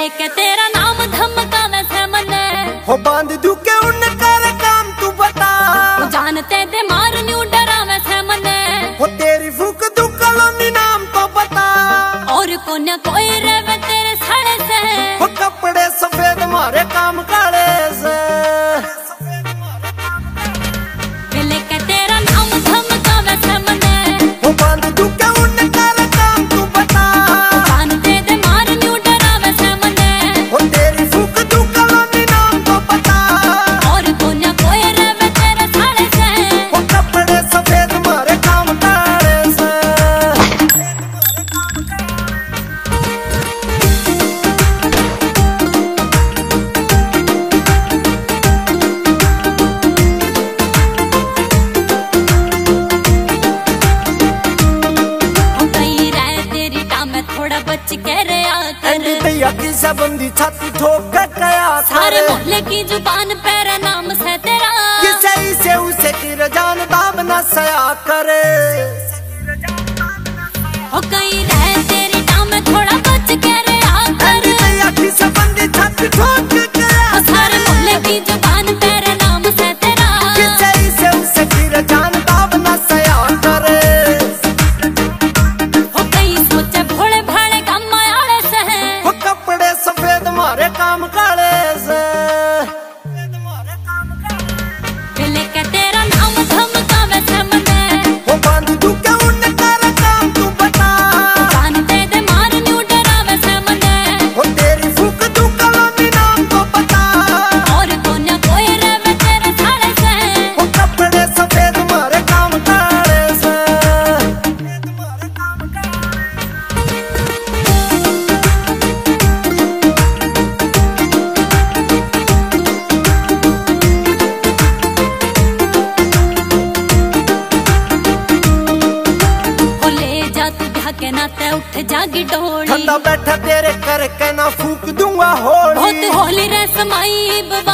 लेके तेरा नाम धमकावे से मने हो बांध दू के उन कर काम तू बता। वो जानते दे मार न्यू डरावे से मने हो तेरी फूक दू कलोनी नाम तो बता। और कोन्या कोई रवे तेरे साड़े से हो कपड़े सफेद मारे काम काले से। लेके तेरा नाम धमकावे से मने हो बांध दू के उन कर काम तू बता। जानते दे मार न्यू डरावे से मने हो तेरी फूक दू कलोनी नाम तो बता। और कोन्या कोई रवे तेरे साड़े से हो कपड़े सफेद मारे काम काले से। बच के रे दैया की सबंदी छाती ठोक गया सारे मोहल्ले की जुबान पर नाम से तेरा किसे से उसे की रजान दाम न सया करे। हो कहीं रह तेरी टाम थोड़ा बच के रे आकर दैया की सबंदी छाती ठोक गया सारे मोहल्ले की जुबान पर नाम से तेरा किसे से उसे की रजान दाम न सया करे। हो कहीं सोचे भोले भाले काम आड़े से हो कपड़े सफेद मारे काम काले से। लेके तेरा नाम धमकावे से मने हो बांध दू के उन कर काम तू बता। जानते दे मार न्यू डरावे से मने हो तेरी फूक दू कलोनी नाम तो बता। और कोन्या कोई रवे तेरे साड़े से हो कपड़े सफेद मारे काम काले से। के नाते उठ जागी डोली ठंडा बैठा तेरे करके ना फूक दूंगा होली। बहुत होली रे समाई